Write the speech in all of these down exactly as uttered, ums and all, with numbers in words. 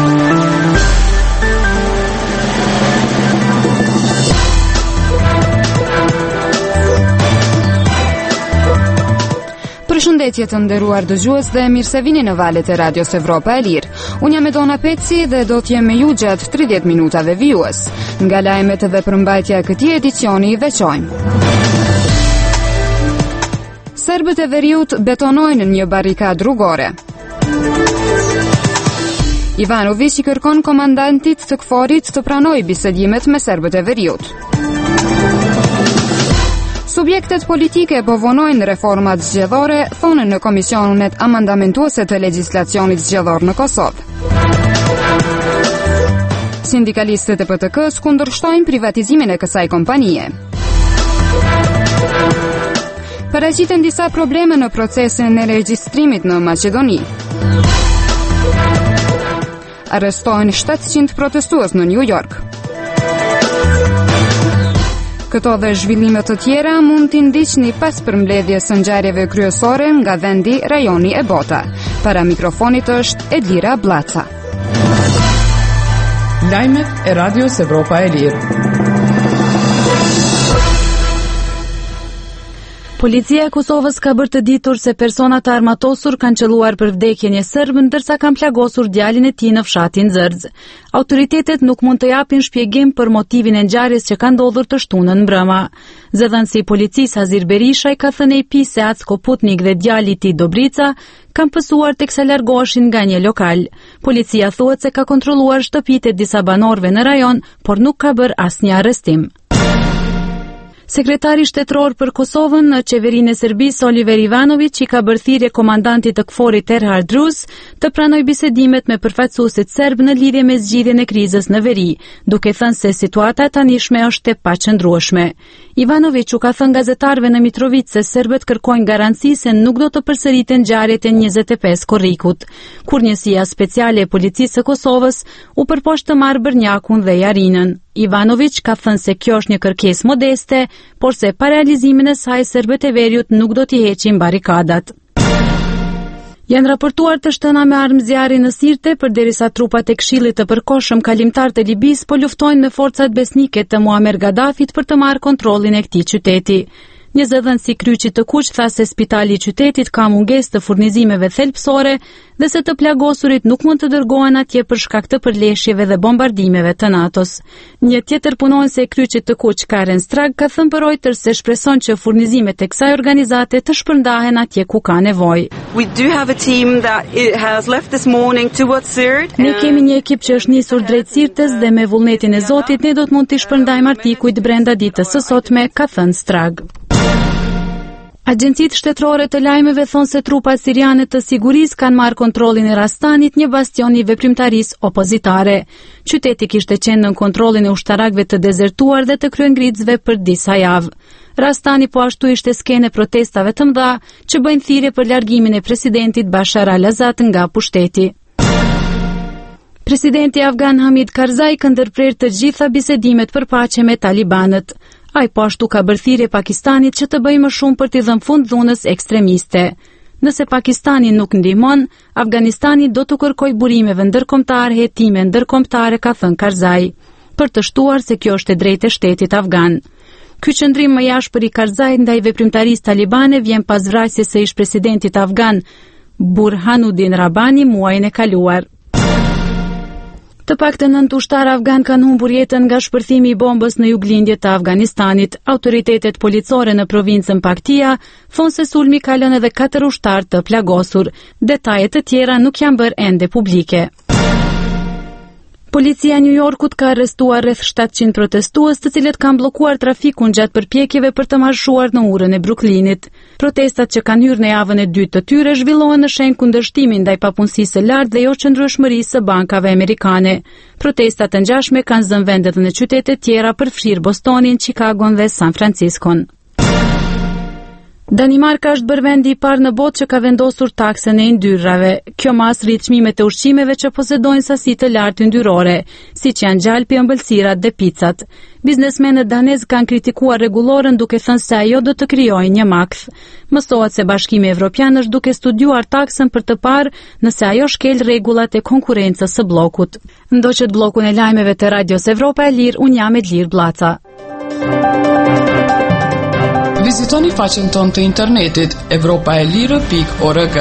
Përshëndetje të nderuar dëgjues dhe mirë se vini në valët e Radios Evropa e Lirë. Unë jam Edona Peci dhe do t'jem me ju gjatë tridhjetë minutave vijues. Nga lajmet dhe përmbajtja e këtij edicioni i veçojmë. Serbët e veriut betonojnë një barikadë rrugore. Ivanović i kërkon komandantit të KFOR-it të pranojë bisedimet me serbët e veriut. Subjektet politike po vonojnë reformat zgjedhore, thonë në komisionet amandamentuese të legjislacionit zgjedhor në Kosovë. Sindikalistët e P T K-s kundërshtojnë privatizimin e kësaj kompanie. Paraqiten disa probleme në procesin e regjistrimit në Maqedoni. Arrestojnë shtatëqind protestues në New York. Këto dhe zhvillimet të tjera mund t'i ndiqni pas përmbledhjes së ngjarjeve kryesore nga vendi, rajoni e bota. Para mikrofonit është Edlira Blaca. Lajmet e Radios Evropa e Lirë. Policia e Kosovës ka bërë të ditur se persona të armatosur kanë qelluar për vdekjen e serbë ndërsa kanë plagosur djalin e tij në fshatin Zërz. Autoritetet nuk mund të japin shpjegim për motivin e ngjarjes që ka ndodhur të shtunën mbrëma. Zëdhënësi i policisë Azir Berishaj ka thënë E P se Acko Putnik dhe djali i tij Dobrica kanë pësuar teksa largoheshin nga një lokal. Policia thuhet se ka kontrolluar shtëpitë e disa banorëve në rajon, por nuk ka bërë asnjë arrestim. Sekretari shtetëror për Kosovën në qeverinë e Serbisë Oliver Ivanović i ka bërë thirrje komandantit të KFOR-it Erhard Rus të pranojë bisedimet me përfaqësuesit serb në lidhje me zgjidhjen e krizës në veri, duke thënë se situata tanishme është e paqëndrueshme. Ivanović u ka thënë gazetarëve në Mitrovic se serbët kërkojnë garanci se nuk do të përsëriten ngjarjet e njëzet e pesë korrikut, kur njësia speciale e policisë së Kosovës u përposhtë të marrë Brnjakun dhe Jarinën. Ivanović ka thënë se kjo është një kërkesë modeste, por se pa realizimin e saj serbët e veriut nuk do t'i heqin barikadat. Janë raportuar të shtëna me armë zjarri në Sirte, përderisa trupat e Këshillit të Përkohshëm Kalimtar të Libisë po luftojnë me forcat besnike të Muammar Gaddafit për të marrë kontrollin e këtij qyteti. Një zëdhënës i Kryqit të Kuq tha se spitali i qytetit ka mungesë të furnizimeve thelbësore dhe se të plagosurit nuk mund të dërgohen atje për shkak të përleshjeve dhe bombardimeve të NATO-s. Një tjetër punonjëse e Kryqit të Kuq, Karen Strag, ka thënë për Reuters se shpreson që furnizimet e kësaj organizate të shpërndahen atje ku ka nevojë. We do have a team that has left this morning towards Sirt. Ne kemi një ekip që është nisur drejt Sirtës dhe me vullnetin e Zotit ne do të mund të shpërndajmë artikujt brenda ditës së sotme, ka thënë Strag. Agjencitë shtetërore të lajmeve thonë se trupat siriane të sigurisë kanë marrë kontrollin e Rastanit, një bastion i veprimtarisë opozitare. Qyteti kishte qenë në kontrollin e ushtarakëve të dezertuar dhe të kryengritësve për disa javë. Rastani po ashtu ishte skenë protestave të mëdha që bëjnë thirrje për largimin e presidentit Bashar al-Assad nga pushteti. Presidenti afgan Hamid Karzai ka ndërprer të gjitha bisedimet për paqe me talibanët. Ai po ashtu ka bërë thirrje Pakistanit që të bëjë më shumë për t'i dhënë fund dhunës ekstremiste. Nëse Pakistani nuk ndihmon, Afganistani do të kërkojë burimeve ndërkombëtare, hetime ndërkombëtare, ka thënë Karzai, për të shtuar se kjo është e drejtë e shtetit afgan. Ky qëndrim më jashtëpër i Karzait ndaj veprimtarisë talibane vjen pas vrasjes së ish-presidentit afgan Burhanuddin Rabbani muajin e kaluar. Të paktën nëntë ushtarë afgan kanë humbur jetën nga shpërthimi i bombës në juglindje të Afganistanit. Autoritetet policore në provincën Paktia thonë se sulmi ka lënë edhe katër ushtarë të plagosur. Detajet të tjera nuk janë bërë ende publike. Policia e New Yorkut ka arrestuar rreth shtatëqind protestues të cilët kanë bllokuar trafikun gjatë përpjekjeve për të marshuar në urën e Brooklynit. Protestat që kanë hyrë në javën e dytë të tyre zhvillohen në shenjë kundërshtimin ndaj papunësisë së lartë dhe jo qëndrueshmërisë së bankave amerikane. Protestat të ngjashme kanë zënë vend edhe në qytete tjera përfshirë Bostonin, Chicagon dhe San Franciscon. Danimarka është bërë vendi i parë në botë që ka vendosur taksën e yndyrrave. Kjo mas rrit çmimet e ushqimeve që posedojnë sasi të lartë yndyrore, siç janë gjalpi, ëmbëlsirat dhe picat. Biznesmenët danezë kanë kritikuar rregullorën duke thënë se ajo do të krijojë një makth. Mësohet se Bashkimi Evropian është duke studiuar taksën për të parë nëse ajo shkel rregullat e konkurrencës së bllokut. Ndoqët bllokun e lajmeve të Radios Evropa e Lirë, unë jam Edlir Blaca. Vizitoni faqen tonë të internetit evropa e lirë pikë org.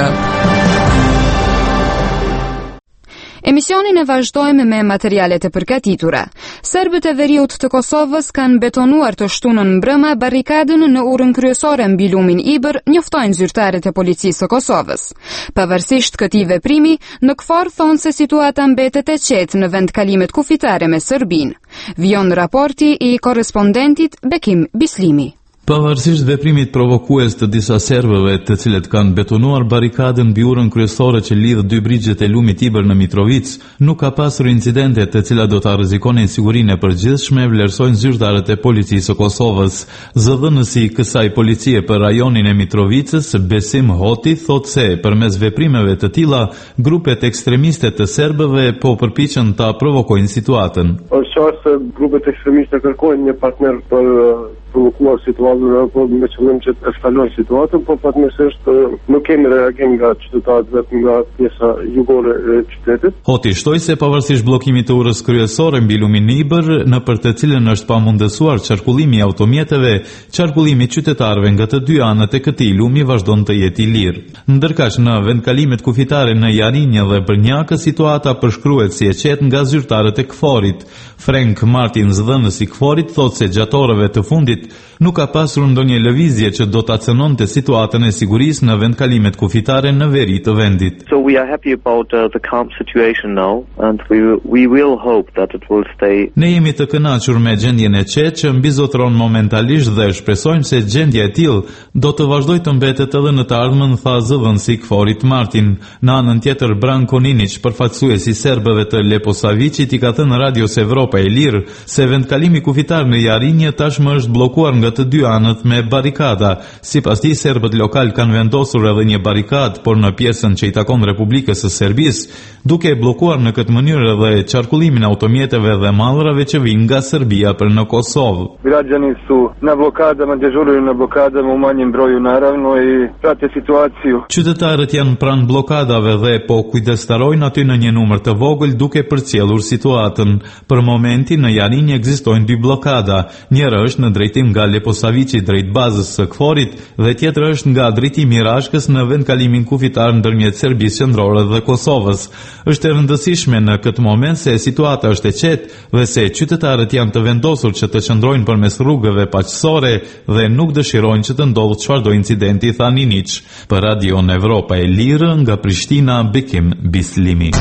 Emisionin e vazhdojmë me materialet e përgatitura. Serbët e veriut të Kosovës kanë betonuar të shtunën mbrëma barikadën në urën kryesore mbi lumin Ibër, njoftojnë zyrtarët e policisë së Kosovës. Pavarësisht këtij veprimi, në KFOR thonë se situata mbetet e qetë në vendkalimet kufitare me Serbinë. Vijon raporti i korrespondentit Bekim Bislimi. Pavarësisht veprimit provokues të disa serbëve të cilët kanë betonuar barikadën mbi urën kryesore që lidh dy brigjet e lumit Ibër në Mitrovic, nuk ka pasur incidente të cilat do ta rrezikonin sigurinë e përgjithshme, vlerësojnë zyrtarët e policisë së Kosovës. Zëdhënësi i kësaj policie për rajonin e Mitrovicës, Besim Hoti, thotë se përmes veprimeve të tilla, grupet ekstremiste të serbëve po përpiqen ta provokojnë situatën. Është qartë se grupet ekstremiste kërkojnë një partner për provokuar situatën apo me qëllim që të eskalojë situatën, por fatmirësisht nuk kemi reagim nga qytetarët vetëm nga pjesa jugore e qytetit. Hoti shtoi se pavarësisht bllokimit të urës kryesore mbi lumin Ibër, në për të cilën është pamundësuar qarkullimi i automjeteve, qarkullimi i qytetarëve nga të dy anët e këtij lumi vazhdon të jetë i lirë. Ndërkaq në vendkalimet kufitare në Jarinje dhe Brnjak, situata përshkruhet si e qetë nga zyrtarët e KFOR-it. Frank Martin, zëdhënësi i KFOR-it, thotë se gjatë orëve të fundit nuk ka pasur ndonjë lëvizje që do ta cënonte situatën e sigurisë në vendkalimet kufitare në veri të vendit. So we are happy about uh, the calm situation now and we we will hope that it will stay. Ne jemi të kënaqur me gjendjen e qetë që mbizotron momentalisht dhe shpresojmë se gjendja e tillë do të vazhdojë të mbetet edhe në të ardhmen, tha zëdhënësi i KFOR-it Martin. Në anën tjetër, Branko Ninić, përfaqësuesi i serbëve të Leposavicit, i ka thënë Radios Evropa e Lirë se vendkalimi kufitar në Jarinje tashmë është bllokuar nga të dy anët me barikada. Sipas tij, serbët lokal kanë vendosur edhe një barikadë, por në pjesën që i takon Republikës së Serbisë, duke bllokuar në këtë mënyrë edhe qarkullimin e automjeteve dhe mallrave që vijnë nga Serbia për në Kosovë. Građani su na blokadama, dežuraju na blokadama u manjem broju naravno i prate situaciju. Qytetarët janë pranë blokadave dhe po kujdestarojnë aty në një numër të vogël duke përcjellur situatën. Për momentin në Jarinje ekzistojnë dy blokada. Njëra është në drejtim nga Leposavici drejt bazës së KFOR-it dhe tjetra është nga drejtimi i Rashkës në vendkalimin kufitar ndërmjet Serbisë Qendrore dhe Kosovës. Është e rëndësishme në këtë moment se situata është e qetë dhe se qytetarët janë të vendosur që të qëndrojnë përmes rrugëve paqësore dhe nuk dëshirojnë që të ndodhë çfarëdo incidenti, tha Ninić. Për Radion Evropa e Lirë nga Prishtina, Bekim Bislimi.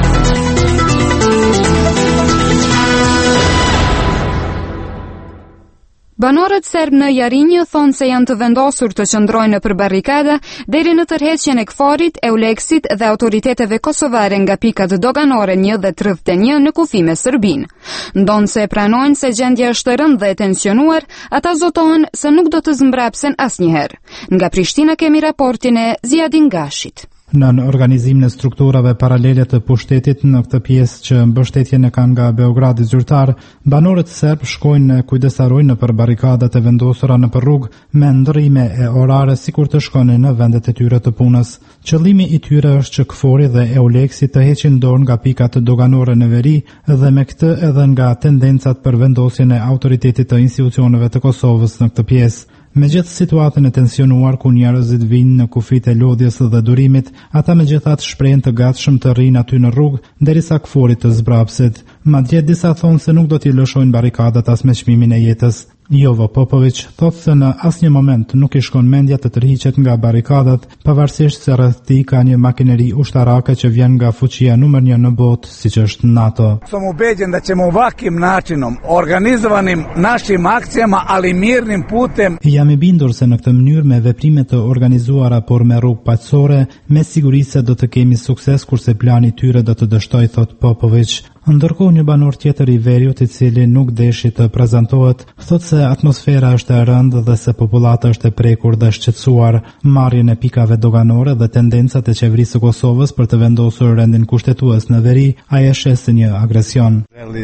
Banorët serb në Jarinje thonë se janë të vendosur të qëndrojnë nëpër barrikada deri në tërheqjen e KFOR-it, Euleksit dhe autoriteteve kosovare nga pikat doganore një dhe tridhjetë e një në kufi me Serbinë. Ndonë se pranojnë se gjendja është e rëndë dhe e tensionuar, ata zotohen se nuk do të zmbrapsen asnjëherë. Nga Prishtina kemi raportin e Ziadin Gashit. Në organizimin e strukturave paralele të pushtetit në këtë pjesë që mbështetjen e kanë nga Beogradi zyrtar, banorët serb shkojnë në kujdesarojnë në për barikadat e vendosura në për rrugë me ndërrime e orare sikur të shkonin në vendet e tyre të punës. Qëllimi i tyre është që KFOR-i dhe Euleksi të heqin dorë nga pikat doganore në veri dhe me këtë edhe nga tendencat për vendosjen e autoritetit të institucioneve të Kosovës në këtë pjesë. Me gjithë situatën e tensionuar ku njerëzit vinë në kufit e lodhjes dhe durimit, ata me gjithat shprehen të gatshëm të rrinë aty në rrugë derisa KFOR-i të zbrapset. Madje disa thonë se nuk do t'i lëshojnë barikadat as me çmimin e jetës. Jovo Popović thotë se në asnjë moment nuk i shkon mendja të tërhiqet nga barikadat, pavarësisht se rreth tij ka një makineri ushtarake që vjen nga fuqia numër një në botë, siç është NATO. Sam ubeđen da ćemo ovakvim načinom, organizovanim našim akcijama, ali mirnim putem. Jam i bindur se në këtë mënyrë me veprime të organizuara por me rrugë paqësore, me siguri se do të kemi sukses kurse plani i tyre do të dështojë, thot Popović. Ndërkohë një banor tjetër i Veriut, i cili nuk deshi të prezantohet, thotë se atmosfera është e rëndë dhe se popullata është e prekur dhe shqetësuar. Marrjen e pikave doganore dhe tendencat e qeverisë së Kosovës për të vendosur rendin kushtetues në veri, ai e sheh si një agresion.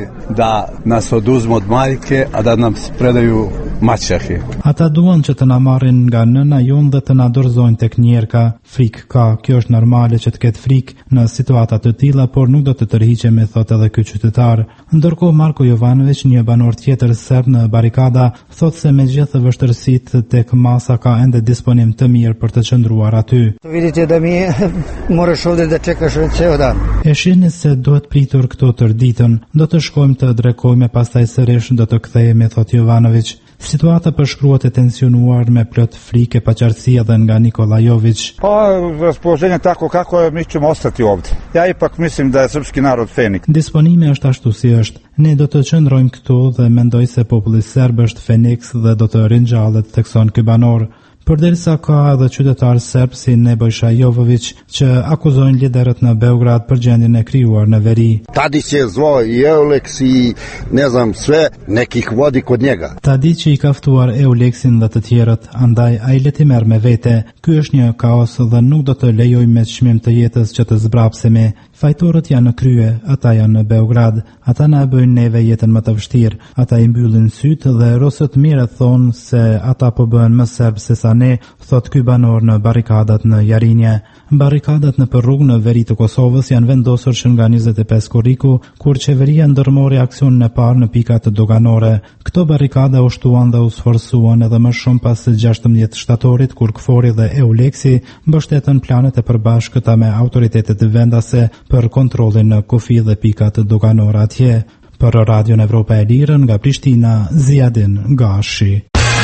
Da nas oduzmu od majke, a da nam predaju maćehi. Ata duan që të na marrin nga nëna jonë dhe të na dorëzojnë tek njerka. Frikë ka, kjo është normale që të ketë frikë në situata të tilla, por nuk do të tërhiqemi, thotë edhe ky qytetar. Ndërkohë Marko Jovanović, një banor tjetër serb në barikada, thotë se megjithë vështirësitë tek masa ka ende disponim të mirë për të qëndruar aty. Vidite da mi moraš ovde da čekaš ceo dan. E shihni se duhet pritur këto tërditën, do të shkojmë të drekojmë, pastaj sërish do të kthehemi, thotë Jovanović. Situata përshkruhet e tensionuar me plot frikë, paqartësi edhe nga Nikolajović. Pa, raspoloženje tako kako je, mi ćemo ostati ovde. Ja ipak mislim da je srpski narod fenik. Disponimi është ashtu si është. Ne do të qëndrojmë këtu dhe mendoj se populli serb është Feniks dhe do të ringjallet, thekson ky banor. Përderisa ka edhe qytetar serb si Nebojša Jovović që akuzojnë liderët në Beograd për gjendjen e krijuar në veri. Tadić je zvao i Euleks i ne znam sve, nekih vodi kod njega. Tadić i ka ftuar Euleksin dhe të tjerët, andaj ai le t'i merr me vete. Ky është një kaos dhe nuk do të lejojmë me çmim të jetës që të zbrapsemi. Fajtorët janë në krye, ata janë në Beograd, ata na bëjnë neve jetën më të vështirë, ata i mbyllin sytë dhe rosët mirë thonë se ata po bëhen më serb se sa ne, thot ky banor në barikadat në Jarinje. Barikadat në rrugë në veri të Kosovës janë vendosur që nga njëzet e pesë korriku, kur qeveria ndërmori aksionin e parë në pikat doganore. Këto barikada u shtuan dhe u sforcuan edhe më shumë pas së gjashtëmbëdhjetë shtatorit, kur Kfori dhe Euleksi mbështetën planet e përbashkëta me autoritetet vendase për kontrollin në kufi dhe pikat doganore atje. Për Radion Evropa e Lirë nga Prishtina, Ziadin Gashi.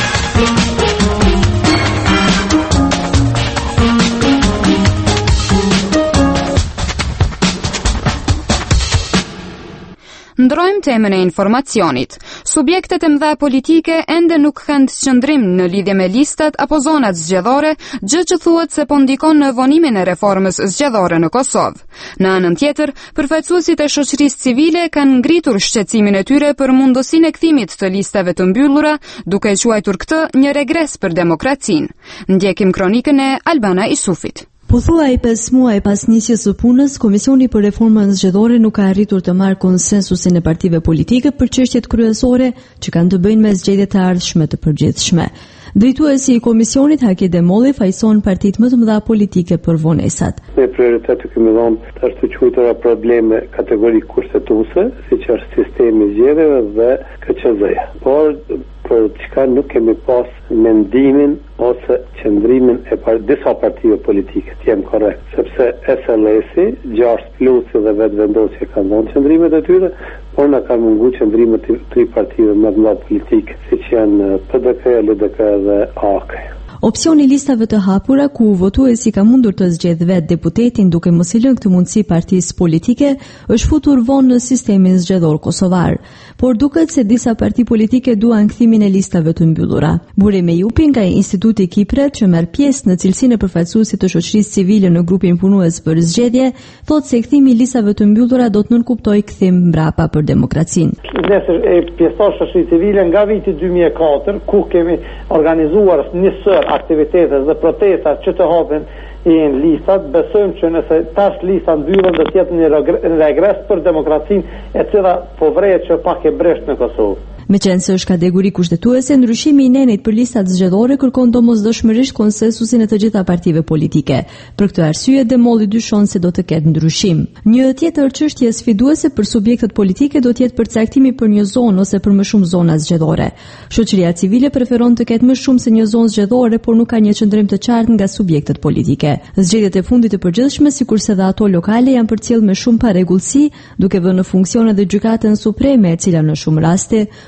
Ndrojmë temën e informacionit. Subjektet e mëdha politike ende nuk kanë qëndrim në lidhje me listat apo zonat zgjedhore, gjë që thuhet se po ndikon në vonimin e reformës zgjedhore në Kosovë. Në anën tjetër, përfaqësuesit e shoqërisë civile kanë ngritur shqetësimin e tyre për mundësinë e kthimit të listave të mbyllura, duke quajtur këtë një regres për demokracinë. Ndjekim kronikën e Albana Isufit. Pothuaj pesë muaj pas nisjes së punës, Komisioni për Reformën Zgjedhore nuk ka arritur të marrë konsensusin e partive politike për çështjet kryesore që kanë të bëjnë me zgjedhjet e ardhshme të përgjithshme. Drejtuesi i komisionit Haki Demolli fajson partitë më të mëdha politike për vonesat. Ne prioritet kemi dhënë tash të quajtura probleme kategori kushtetuese, siç është sistemi i zgjedhjeve dhe K Q Z-ja. Por për çka nuk kemi pas mendimin ose qëndrimin e par disa partive politike, të jem korrekt, sepse S L S-i, gjashtë plusi dhe vetë vendosje kanë dhënë qëndrimet e tyre, por na kanë mungu qëndrimet të tri partive më të mëdha politike, siç janë P D K, L D K dhe A K. Opsioni listave të hapura ku votuesi ka mundur të zgjedhë vetë deputetin duke mos i lënë këtë mundësi partisë politike është futur vonë në sistemin zgjedhor kosovar, por duket se disa parti politike duan kthimin e listave të mbyllura. Buri Mejupi nga Instituti Kipret që merr pjesë në cilësinë e përfaqësuesit të shoqërisë civile në grupin punues për zgjedhje, thotë se kthimi i listave të mbyllura do të nënkuptojë kthim mbrapa për demokracinë. Nëse e pjesëtar shoqërisë civile nga viti dy mijë e katër, ku kemi organizuar një sër aktivitetet dhe protestat që të hapen i në listat, besojmë që nëse tash lista mbyllën do të jetë një regres për demokracinë e cila po vrehet që pak e bresht në Kosovë. Meqense është kategori kushtetuese, ndryshimi i nenit për listat zgjedhore kërkon domosdoshmërisht konsensusin e të gjitha partive politike. Për këtë arsye, Demolli dyshon se do të ketë ndryshim. Një tjetër çështje sfiduese për subjektet politike do të jetë përcaktimi për një zonë ose për më shumë zona zgjedhore. Shoqëria civile preferon të ketë më shumë se një zonë zgjedhore, por nuk ka një qëndrim të qartë nga subjektet politike. Zgjedhjet e fundit të përgjithshme, sikurse dhe ato lokale, janë përcjell me shumë parregullsi, duke vënë në funksion edhe gjykatën supreme, e cila në shumë raste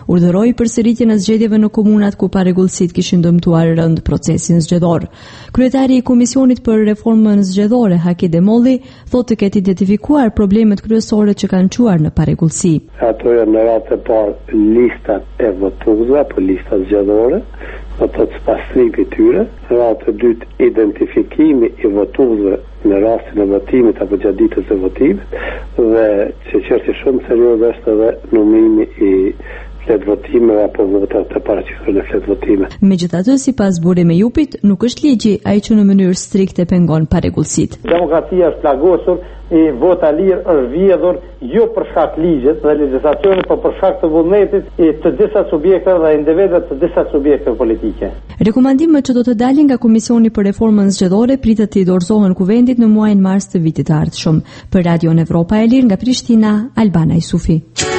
urdhëroi përsëritjen e zgjedhjeve në komunat ku parregullësitë kishin dëmtuar rënd procesin zgjedhor. Kryetari i Komisionit për Reformën Zgjedhore, Haki Demolli, thotë të ketë identifikuar problemet kryesore që kanë çuar në parregullsi. Ato janë në radhë të parë listat e votuesve apo listat zgjedhore, ato të pastrimit të tyre, në radhë të dytë identifikimi i votuesve në rastin e votimit apo gjatë ditës së votimit, dhe që çështje shumë serioze është edhe numrimi i fletë votime apo votat të paraqituar në fletë votime. Megjithatë, sipas Bure Mejupit, nuk është ligji ai që në mënyrë strikte pengon parregullsitë. Demokracia është plagosur, i vota lirë është vjedhur jo për shkak ligjit dhe legjislacionit, por për shkak të vullnetit i të disa subjekteve dhe individëve të disa subjekteve politike. Rekomandimet që do të dalin nga Komisioni për Reformën Zgjedhore pritet të dorëzohen kuvendit në muajin mars të vitit të ardhshëm. Për Radion Evropa e Lirë nga Prishtina, Albana Isufi.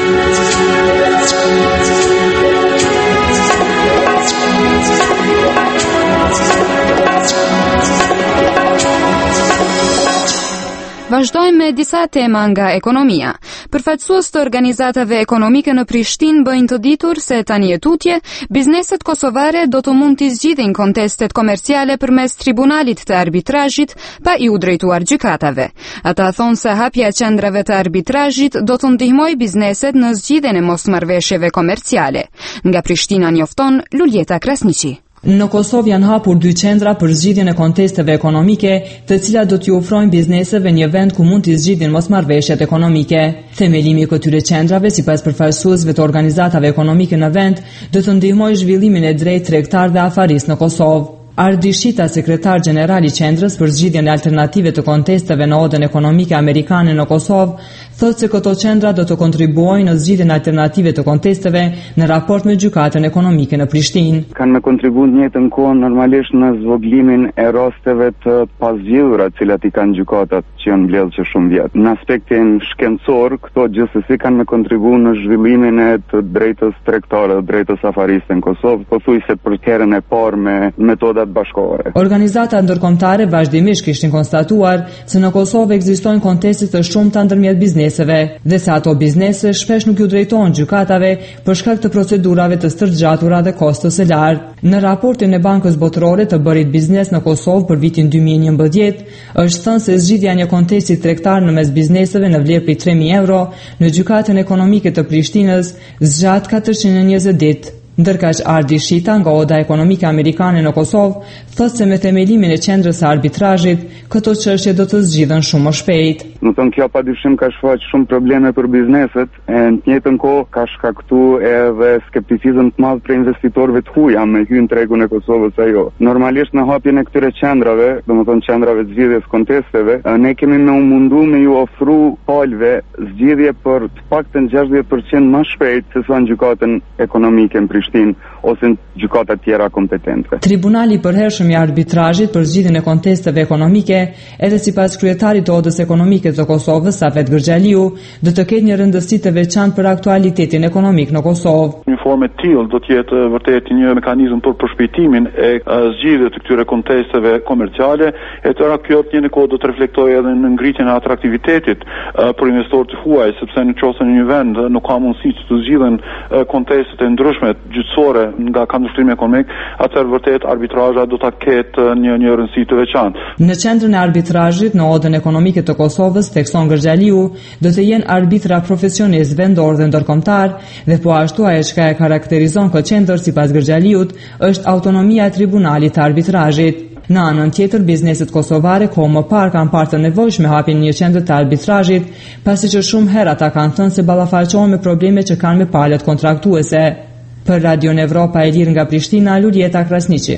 Vazhdojmë me disa tema nga ekonomia. Përfaqësues të organizatave ekonomike në Prishtinë bëjnë të ditur se tani e tutje, bizneset kosovare do të mund të zgjidhin kontestet komerciale përmes tribunalit të arbitrazhit pa i u drejtuar gjykatave. Ata thonë se hapja e qendrave të arbitrazhit do të ndihmojë bizneset në zgjidhjen e mosmarrveshjeve komerciale. Nga Prishtina njofton Luljeta Krasniqi. Në Kosovë janë hapur dy qendra për zgjidhjen e kontesteve ekonomike, të cilat do t'ju ofrojnë bizneseve një vend ku mund të zgjidhin mosmarrveshjet ekonomike. Themelimi i këtyre qendrave, sipas përfaqësuesve të organizatave ekonomike në vend, do të ndihmojë zhvillimin e drejtë tregtar dhe afaris në Kosovë. Ardi Shita, sekretar general i qendrës për zgjidhjen e alternative të kontesteve në odën ekonomike amerikane në Kosovë, thotë se këto qendra do të kontribuojnë në zgjidhjen e alternative të kontesteve në raport me gjykatën ekonomike në Prishtinë. Kanë me kontribuar në njëjtën kohë normalisht në zvoglimin e rasteve të pazgjidhura të cilat i kanë gjykatat që janë mbledhur që shumë vjet. Në aspektin shkencor, këto gjithsesi kanë me kontribuar në zhvillimin e të drejtës tregtare dhe drejtës afariste në Kosovë, pothuajse për herën e parë me metoda bashkore. Organizata ndërkombëtare vazhdimisht kishin konstatuar se në Kosovë ekzistojnë konteste të shumta ndërmjet bizneseve dhe se ato biznese shpesh nuk ju drejtohen gjykatave për shkak të procedurave të stërgjatura dhe kostës së lartë. Në raportin e Bankës Botërore të bërit biznes në Kosovë për vitin dy mijë e njëmbëdhjetë, është thënë se zgjidhja e një kontesti tregtar në mes bizneseve në vlerë prej tre mijë euro në gjykatën ekonomike të Prishtinës zgjat katërqind e njëzet ditë. Ndërkaq Ardi Shita nga Oda Ekonomike Amerikane në Kosovë thotë se me themelimin e qendrës së arbitrazhit, këto çështje do të zgjidhen shumë më shpejt. Do të thonë kjo padyshim ka shfaq shumë probleme për bizneset, e në të njëjtën kohë ka shkaktuar edhe skepticizëm të madh për investitorëve të huaj me hyrje në tregun e Kosovës ajo. Normalisht në hapjen e këtyre qendrave, domethënë qendrave të zgjidhjes kontesteve, ne kemi me u mundu me ju ofru palëve zgjidhje për të paktën gjashtëdhjetë përqind më shpejt se sa në gjykatën ekonomike në Prishtinë ose në gjykata tjera kompetente. Tribunali i përhershëm i arbitrazhit për zgjidhjen e kontesteve ekonomike, edhe sipas kryetarit të Odës Ekonomike të Kosovës, Safet Gërxhaliu, do të ketë një rëndësi të veçantë për aktualitetin ekonomik në Kosovë. Një formë e tillë do të jetë vërtet një mekanizëm për përshpejtimin e zgjidhjes të këtyre kontesteve komerciale, e tëra kjo në një kohë do të reflektojë edhe në ngritjen e atraktivitetit për investorët e huaj, sepse nëse në një vend nuk ka mundësi të zgjidhen kontestet e ndryshme gjyqësore nga kundërshtrimi ekonomik, atëherë vërtet arbitrazha do ta ketë një një rëndësi të veçantë. Në qendrën e arbitrazhit në Odën Ekonomike të Kosovës, Tekson Gërxhaliu, do të jenë arbitra profesionist, vendor dhe ndërkombëtar, dhe po ashtu ajo që e karakterizon këtë qendër sipas Gërxhaliut është autonomia e tribunalit të arbitrazhit. Në anën tjetër, bizneset kosovare kohë më parë kanë parë të nevojshme hapjen një qendër të arbitrazhit, pasi që shumë herë ata kanë thënë se ballafaqohen me probleme që kanë me palët kontraktuese. Për Radion Evropa e Lirë nga Prishtina, Luljeta Krasniqi.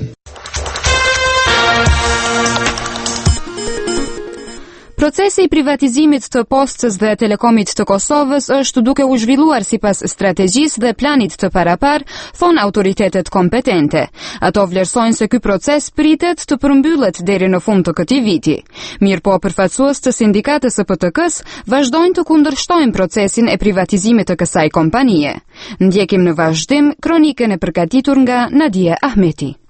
Procesi i privatizimit të postës dhe telekomit të Kosovës është duke u zhvilluar sipas strategjisë dhe planit të parapar, thon autoritetet kompetente. Ato vlerësojnë se ky proces pritet të përmbyllet deri në fund të këtij viti. Mirëpo përfaqësues të sindikatës së P T K-s vazhdojnë të kundërshtojnë procesin e privatizimit të kësaj kompanie. Ndjekim në vazhdim kronikën e përgatitur nga Nadia Ahmeti.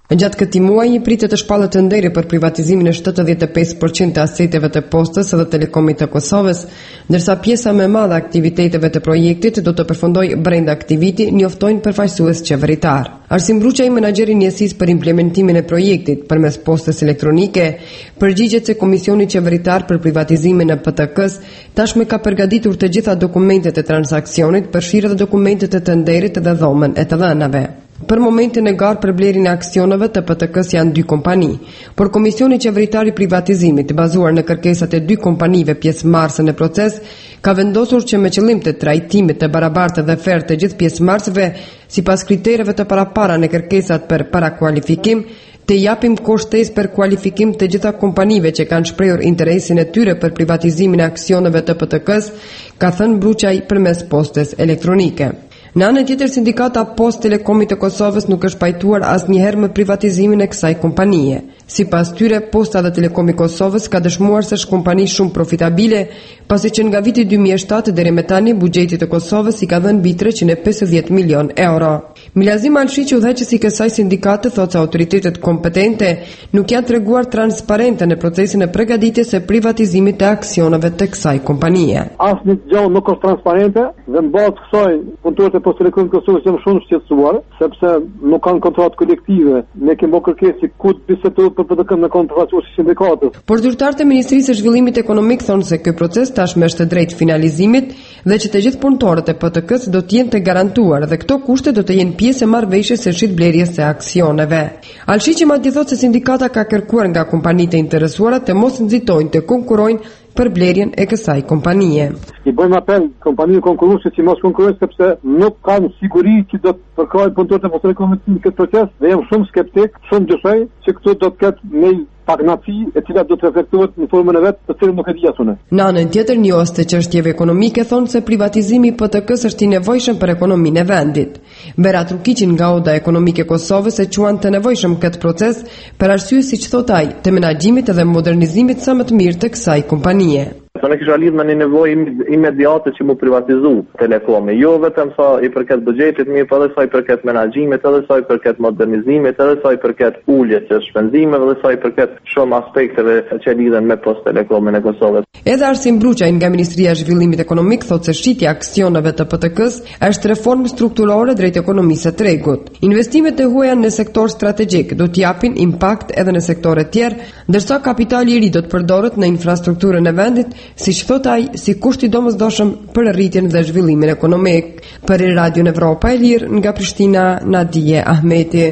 Gjatë këtij muaji pritet të shpallet të nderi për privatizimin e shtatëdhjetë e pesë përqind të aseteve të postës dhe telekomit të Kosovës, ndërsa pjesa më e madhe e aktiviteteve të projektit do të përfundojë brenda aktiviti, njoftojnë përfaqësues qeveritar. Arsim Bruçaj, menaxheri i njësisë për implementimin e projektit përmes postës elektronike, përgjigjet se Komisioni Qeveritar për Privatizimin e P T K-s tashmë ka përgatitur të gjitha dokumentet e transaksionit, përfshirë dhe dokumentet e të nderit dhe dhomën e të dhënave. Për momentin e garë për blerjen e aksioneve të P T K-s janë dy kompani, por Komisioni Qeveritar i Privatizimit, bazuar në kërkesat e dy kompanive pjesëmarrëse në proces, ka vendosur që me qëllim të trajtimit të barabartë dhe fair të gjithë pjesëmarrësve, sipas kritereve të parapara në kërkesat për parakualifikim, të japim kushtesë për kualifikim të gjitha kompanive që kanë shprehur interesin e tyre për privatizimin e aksioneve të P T K-s, ka thënë Bruçaj përmes postës elektronike. Në anën tjetër, sindikata Post Telekomit të Kosovës nuk është pajtuar asnjëherë me privatizimin e kësaj kompanie. Sipas tyre, Posta dhe Telekomi i Kosovës ka dëshmuar se është kompani shumë profitabile, pasi që nga viti dy mijë e shtatë deri më tani buxheti i Kosovës i ka dhënë mbi treqind e pesëdhjetë milion euro. Milazim Alshiqi, udhëheqësi i kësaj sindikate, thotë se autoritetet kompetente nuk janë treguar transparente në procesin e përgatitjes së privatizimit të aksioneve të kësaj kompanie. Asnjë gjë nuk është transparente dhe mbas kësaj punëtorët e Post Telekomit të Kosovës janë shumë shqetësuar, sepse nuk kanë kontratë kolektive. Ne kemi bërë kërkesë ku bisedojnë për P T K-n me kontrafaqësues sindikatës. Por zyrtarët e Ministrisë së Zhvillimit Ekonomik thonë se ky proces tashmë është drejt finalizimit dhe që të gjithë punëtorët e P T K-s do të jenë të garantuar dhe këto kushte do të jenë pjesë e marrëveshjes së shitblerjes së aksioneve. Alshiqi madje thotë se sindikata ka kërkuar nga kompanitë e interesuara të mos nxitojnë të konkurrojnë për blerjen e kësaj kompanie. I bëjmë apel kompanive konkurruese që mos konkurrojnë sepse nuk kanë siguri që do të përkrojnë punëtorët e Post Telekomit në këtë proces dhe jam shumë skeptik, shumë dyshoj se këtu do të ketë një pagnaci e cila do të reflektohet në formën e vet, të cilën nuk e di asune. Në anën tjetër, njohës të çështjeve ekonomike thonë se privatizimi i P T K-s është i nevojshëm për ekonominë e vendit. Berat Rukiqi nga Oda Ekonomike e Kosovës e quan të nevojshëm këtë proces për arsye siç thot ai, të menaxhimit dhe modernizimit sa më të mirë të kësaj kompanie. Në kisha lidh me një nevojë imediate që mu privatizu Telekomi, jo vetëm sa i përket buxhetit, mirë, por edhe sa i përket menaxhimit, edhe sa i përket modernizimit, edhe sa i përket uljes së shpenzimeve, edhe sa i përket shumë aspekteve që lidhen me Post Telekomin e Kosovës. Edhe Arsim Bruçaj nga Ministria e Zhvillimit Ekonomik thotë se shitja e aksioneve të P T K-s është reformë strukturore drejt ekonomisë së tregut. Investimet e huaja në sektor strategjik do të japin impakt edhe në sektore të tjerë, ndërsa kapitali i ri do të përdoret në infrastrukturën e vendit, siç thot ai, si kusht i domosdoshëm për rritjen dhe zhvillimin ekonomik. Për Radio Evropa e Lirë nga Prishtina, Nadije Ahmeti.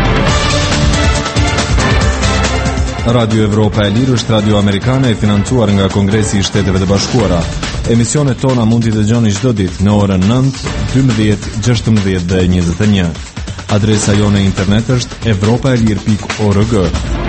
Radio Evropa e Lirë është radio amerikane e financuar nga Kongresi i Shteteve të Bashkuara. Emisionet tona mund t'i dëgjoni çdo ditë në orën nëntë, dymbëdhjetë, gjashtëmbëdhjetë dhe njëzet e një. Adresa jone internet është evropaelir pikë org.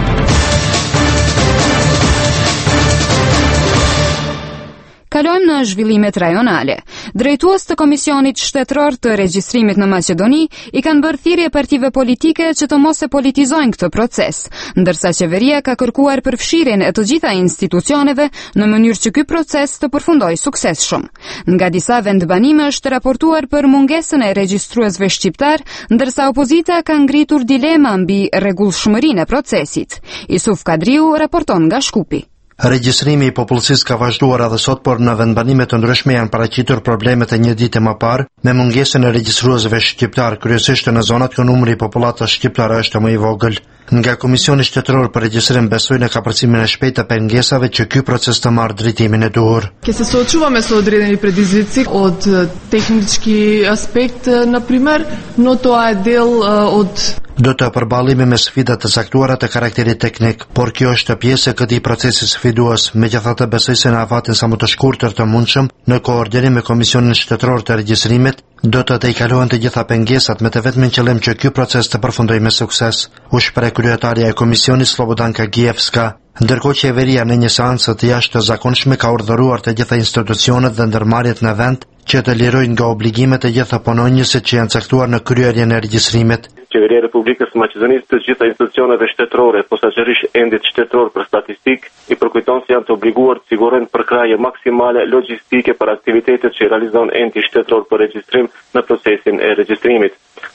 Kalojmë në zhvillimet rajonale. Drejtues të Komisionit Shtetëror të Regjistrimit në Maqedoni i kanë bërë thirrje partive politike që të mos e politizojnë këtë proces, ndërsa qeveria ka kërkuar përfshirjen e të gjitha institucioneve në mënyrë që ky proces të përfundojë suksesshëm. Nga disa vendbanime është raportuar për mungesën e regjistruesve shqiptar, ndërsa opozita ka ngritur dilema mbi rregullshmërinë e procesit. Isuf Kadriu raporton nga Shkupi. Regjistrimi i popullsisë ka vazhduar edhe sot, por në vendbanime të ndryshme janë paraqitur problemet e një dite më parë me mungesën e regjistruesve shqiptar, kryesisht në zonat ku numri i popullatës shqiptare është më i vogël. Nga Komisioni Shtetëror për Regjistrim besojnë në kapërcimin e shpejtë të pengesave që ky proces të marrë drejtimin e duhur. Che se sočuvаме со одредени предизвици од технички аспект, например, но тоа е дел од Do të përballemi me sfida të caktuara të karakterit teknik, por kjo është pjesë e këtij procesi sfidues. Megjithatë besoj se në afatin sa më të shkurtër të mundshëm, në koordinim me Komisionin Shtetëror të Regjistrimit, do të tejkalohen të gjitha pengesat me të vetmin qëllim që ky proces të përfundojë me sukses, u shpreh kryetaria e komisionit Slobodanka Gievska. Ndërkohë qeveria në një seancë të jashtëzakonshme ka urdhëruar të gjitha institucionet dhe ndërmarrjet në vend që të lirojnë nga obligimet e gjitha punonjësit që janë caktuar në kryerjen e regjistrimit. Qeveria e Republikës së Maqedonisë të gjitha institucioneve shtetërore, posaçërisht endit shtetëror për statistik, i përkujton se janë të obliguar të sigurojnë përkrahje maksimale logjistike për aktivitetet që realizon endi shtetëror për regjistrim në procesin e regjistrimit.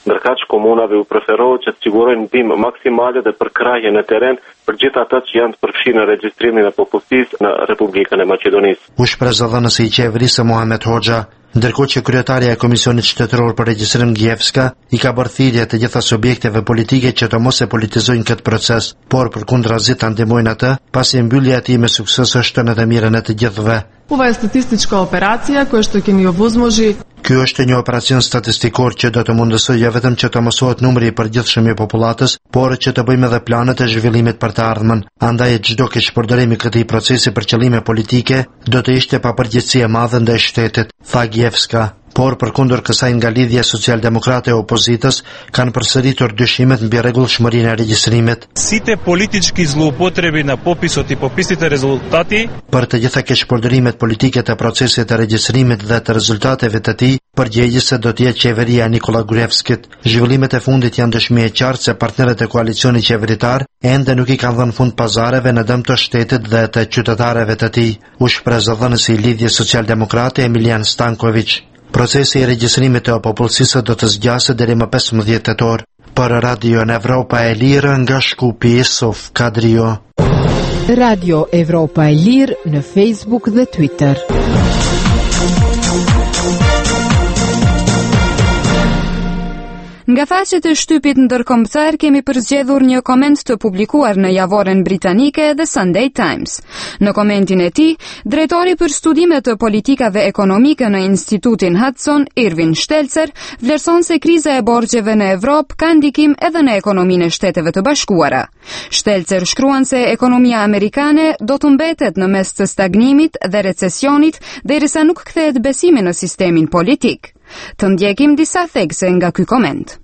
ndërkaq komunave u preferohet që të sigurojnë ndihmë maksimale dhe përkrahje në terren për gjithë ata që janë të përfshirë në regjistrimin e popullsisë në Republikën e Maqedonisë. U shpreh dhënësi i qeverisë Muhamet Hoxha, ndërkohë që kryetarja e Komisionit Shtetëror për Regjistrim Gjevska i ka bërë thirrje të gjitha subjekteve politike që të mos e politizojnë këtë proces, por përkundrazi ta ndihmojnë atë, pasi mbyllja e tij me sukses është në të mirën e të gjithëve. Ova je statistička operacija koja što keni ovuzmoži. Ky është një operacion statistikor që do të mundësojë jo vetëm që të mësohet numri i përgjithshëm i popullatës, por që të bëjmë edhe planet e zhvillimit për të ardhmen. Andaj çdo keq përdorim i këtij procesi për qëllime politike do të ishte papërgjegjësi e madhe ndaj shtetit, tha Gjevska. Por përkundër kësaj nga lidhja socialdemokrate e opozitës kanë përsëritur dyshimet mbi rregullshmërinë e regjistrimit. Site politički zloupotrebi na popisot i popisit e rezultati. Për të gjitha keqpërdorimet politike të procesit të regjistrimit dhe të rezultateve të tij, përgjegjëse do të jetë qeveria e Nikola Gruevskit. Zhvillimet e fundit janë dëshmi e qartë se partnerët e koalicionit qeveritar ende nuk i kanë dhënë fund pazareve në dëm të shtetit dhe të qytetarëve të tij, u shpreh dhënësi i lidhjes socialdemokrate Emilian Stanković. Procesi i regjistrimit të popullsisë do të zgjasë deri më pesëmbëdhjetë tetor. Për Radio Evropa e Lirë nga Shkupi, Sof Kadrio. Radio Evropa e Lirë në Facebook dhe Twitter. Nga faqet e shtypit ndërkombëtar kemi përzgjedhur një koment të publikuar në javoren britanike The Sunday Times. Në komentin e tij, drejtori për studime të politikave ekonomike në Institutin Hudson, Irvin Stelzer, vlerëson se kriza e borxheve në Evropë ka ndikim edhe në ekonominë e Shteteve të Bashkuara. Stelzer shkruan se ekonomia amerikane do të mbetet në mes të stagnimit dhe recesionit derisa nuk kthehet besimi në sistemin politik. Të ndjekim disa thekse nga ky koment.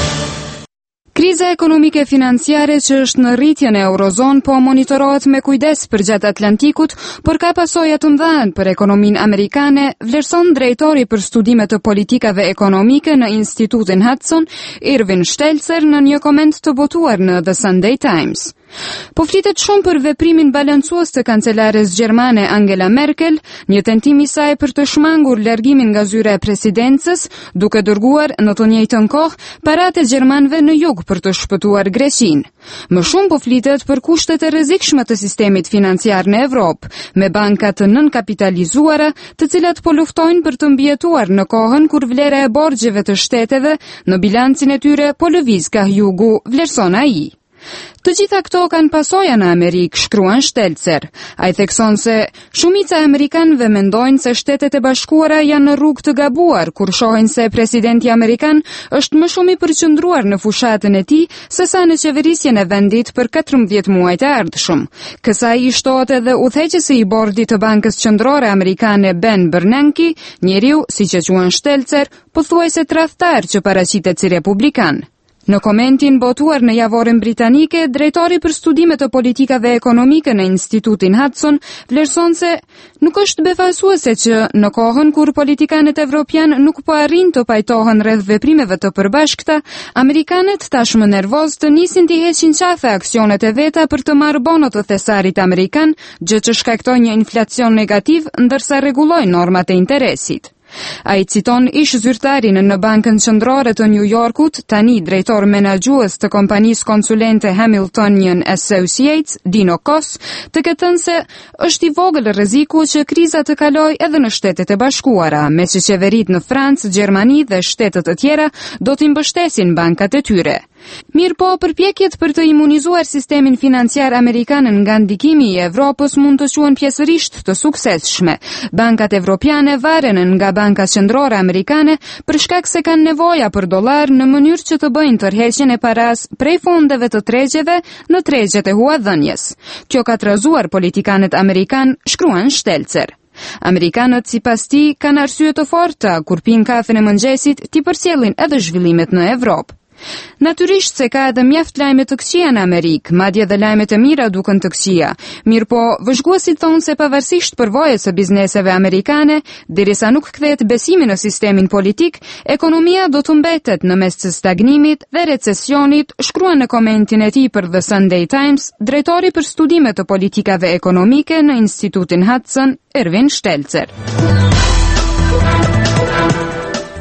Kriza ekonomike financiare që është në rritjen e eurozon po monitorohet me kujdes përgjatë Atlantikut, por ka pasoja të mëdha për ekonominë amerikane, vlerëson drejtori për studime të politikave ekonomike në Institutin Hudson, Irvin Stelzer, në një koment të botuar në The Sunday Times. Po flitet shumë për veprimin balancues të kancelares gjermane Angela Merkel, një tentim i saj për të shmangur largimin nga zyra e presidencës, duke dërguar në të njëjtën kohë paratë e gjermanëve në jug për të shpëtuar Greqinë. Më shumë po flitet për kushtet e rrezikshme të sistemit financiar në Evropë, me banka të nënkapitalizuara, të cilat po luftojnë për të mbijetuar në kohën kur vlera e borxheve të shteteve në bilancin e tyre po lëviz ka jugu, vlerëson ai. Të gjitha këto kanë pasoja në Amerikë, shkruan Stelzer. Ai thekson se shumica e amerikanëve mendojnë se Shtetet e Bashkuara janë në rrugë të gabuar kur shohin se presidenti amerikan është më shumë i përqendruar në fushatën e tij sesa në qeverisjen e vendit për katërmbëdhjetë muajt e ardhshëm. Kësaj i shtohet edhe udhëheqësi i bordit të Bankës Qendrore Amerikane Ben Bernanke, njeriu, siç e quajnë Stelzer, pothuajse tradhtar që paraqitet si republikan. Në komentin botuar në javoren britanike, drejtori për studime të politikave ekonomike në Institutin Hudson vlerëson se nuk është befasuese që në kohën kur politikanët evropian nuk po arrin të pajtohen rreth veprimeve të përbashkëta, amerikanët tashmë nervoz të nisin të heqin qafe aksionet e veta për të marrë bonot të thesarit amerikan, gjë që shkaktoi një inflacion negativ ndërsa rregulloi normat e interesit. A i citon ish zyrtarin në Bankën Qendrore të New Yorkut, tani drejtor menaxhues të kompanisë konsulente Hamiltonian Associates, Dino Kos, të ketë thënë se është i vogël rreziku që kriza të kalojë edhe në Shtetet e Bashkuara, me që qeverit në Francë, Gjermani dhe shtetet të tjera do t'i mbështesin bankat e tyre. Mirë po, përpjekjet për të imunizuar sistemin financiar amerikan nga ndikimi i Evropës mund të quhen pjesërisht të suksesshme. Bankat evropiane varen nga Banka Qendrore Amerikane për shkak se kanë nevoja për dollar në mënyrë që të bëjnë tërheqjen e paras prej fondeve të tregjeve në tregjet e huadhënies. Kjo ka trazuar politikanët amerikan, shkruan Stelzer. Amerikanët sipas tij kanë arsye të forta kur pinë kafen e mëngjesit t'i përcjellin edhe zhvillimet në Evropë. Natyrisht se ka edhe mjaft lajme të këqija në Amerikë, madje edhe lajmet e mira duken të këqija. Mirë po, vëzhguesit thonë se pavarësisht përvojës së bizneseve amerikane, derisa nuk kthehet besimi në sistemin politik, ekonomia do të mbetet në mes të stagnimit dhe recesionit, shkruan në komentin e tij për The Sunday Times, drejtori për studime të politikave ekonomike në Institutin Hudson, Irvin Stelzer.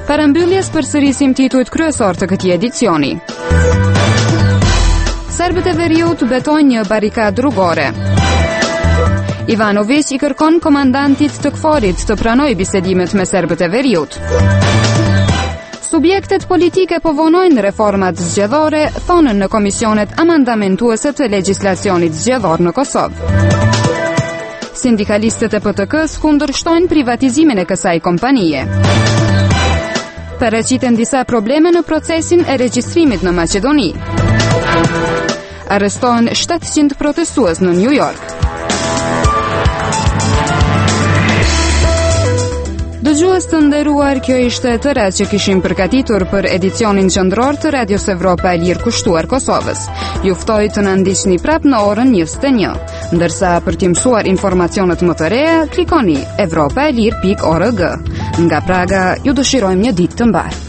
Para mbylljes përsërisim titujt kryesor të këtij edicioni. Serbët e Veriut betojnë një barikadë rrugore. Ivanović i kërkon komandantit të Kforit të pranojë bisedimet me serbët e Veriut. Subjektet politike po vonojnë reformat zgjedhore, thonën në komisionet amandamentuese të legjislacionit zgjedhor në Kosovë. Sindikalistët e P T K-s kundërshtojnë privatizimin e kësaj kompanie. Paraqiten disa probleme në procesin e regjistrimit në Maqedoni. Arrestohen shtatëqind protestues në New York. Dëgjues të nderuar, kjo ishte tëra që kishim përgatitur për edicionin qendror të Radios Evropa e Lirë kushtuar Kosovës. Ju ftoj të na ndiqni prapë në orën njëzet e një. Ndërsa për të mësuar informacionet më të reja, klikoni evropaelir pikë org. Nga Praga ju dëshirojmë një ditë të mbarë.